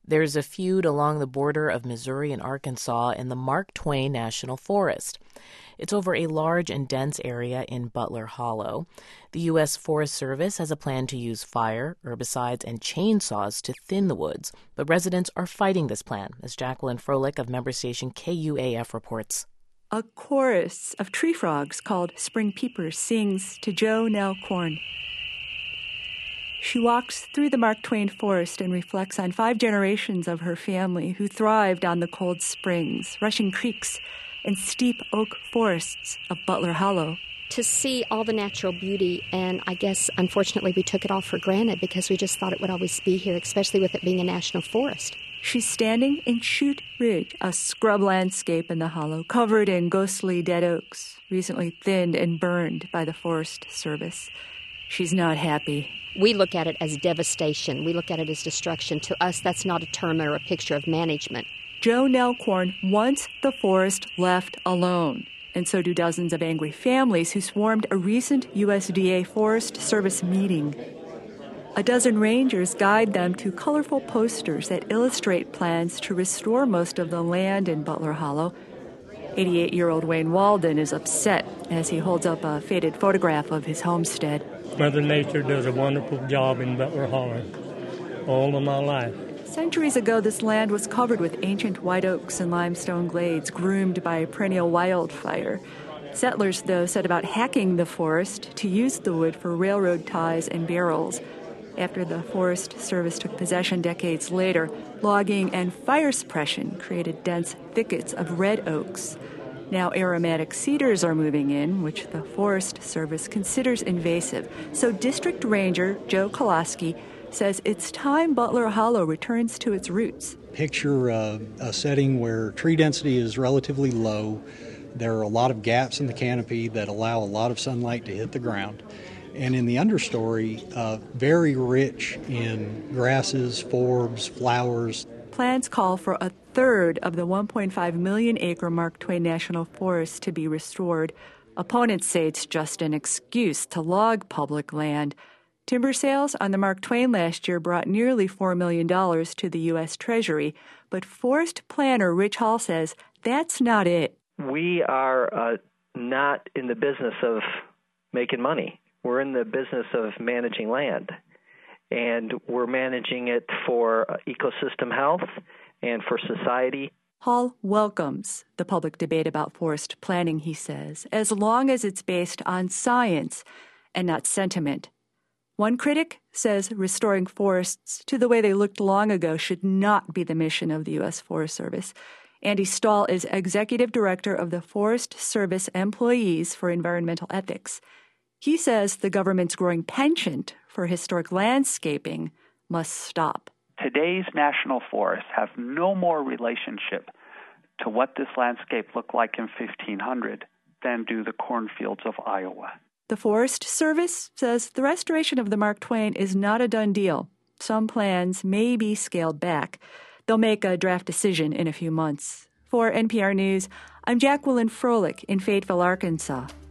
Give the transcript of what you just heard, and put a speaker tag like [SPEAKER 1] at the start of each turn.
[SPEAKER 1] There's a feud along the border of Missouri and Arkansas in the Mark Twain National Forest. It's over a large and dense area in Butler Hollow. The U.S. Forest Service has a plan to use fire, herbicides, and chainsaws to thin the woods, but residents are fighting this plan, as Jacqueline Froelich of member station KUAF reports.
[SPEAKER 2] A chorus of tree frogs called spring peepers sings to Jo Nell Korn. She walks through the Mark Twain forest and reflects on 5 generations of her family who thrived on the cold springs, rushing creeks, and steep oak forests of Butler Hollow.
[SPEAKER 3] To see all the natural beauty, and I guess, unfortunately, we took it all for granted because we just thought it would always be here, especially with it being a national forest.
[SPEAKER 2] She's standing in Chute Ridge, a scrub landscape in the hollow, covered in ghostly dead oaks, recently thinned and burned by the Forest Service. She's not happy.
[SPEAKER 3] We look at it as devastation. We look at it as destruction. To us, that's not a term or a picture of management.
[SPEAKER 2] Jo Nell Korn wants the forest left alone, and so do dozens of angry families who swarmed a recent USDA Forest Service meeting. A dozen rangers guide them to colorful posters that illustrate plans to restore most of the land in Butler Hollow. 88-year-old Wayne Walden is upset as he holds up a faded photograph of his homestead.
[SPEAKER 4] Mother Nature does a wonderful job in Butler Hollow all of my life.
[SPEAKER 2] Centuries ago, this land was covered with ancient white oaks and limestone glades groomed by perennial wildfire. Settlers, though, set about hacking the forest to use the wood for railroad ties and barrels. After the Forest Service took possession decades later, logging and fire suppression created dense thickets of red oaks. Now aromatic cedars are moving in, which the Forest Service considers invasive. So District Ranger Joe Koloski says it's time Butler Hollow returns to its roots.
[SPEAKER 5] Picture a setting where tree density is relatively low. There are a lot of gaps in the canopy that allow a lot of sunlight to hit the ground. And in the understory, very rich in grasses, forbs, flowers.
[SPEAKER 2] Plans call for a third of the 1.5 million acre Mark Twain National Forest to be restored. Opponents say it's just an excuse to log public land. Timber sales on the Mark Twain last year brought nearly $4 million to the U.S. Treasury, but forest planner Rich Hall says that's not it.
[SPEAKER 6] We are not in the business of making money. We're in the business of managing land, and we're managing it for ecosystem health and for society.
[SPEAKER 2] Hall welcomes the public debate about forest planning, he says, as long as it's based on science and not sentiment. One critic says restoring forests to the way they looked long ago should not be the mission of the U.S. Forest Service. Andy Stahl is executive director of the Forest Service Employees for Environmental Ethics. He says the government's growing penchant for historic landscaping must stop.
[SPEAKER 7] Today's national forests have no more relationship to what this landscape looked like in 1500 than do the cornfields of Iowa.
[SPEAKER 2] The Forest Service says the restoration of the Mark Twain is not a done deal. Some plans may be scaled back. They'll make a draft decision in a few months. For NPR News, I'm Jacqueline Froelich in Fayetteville, Arkansas.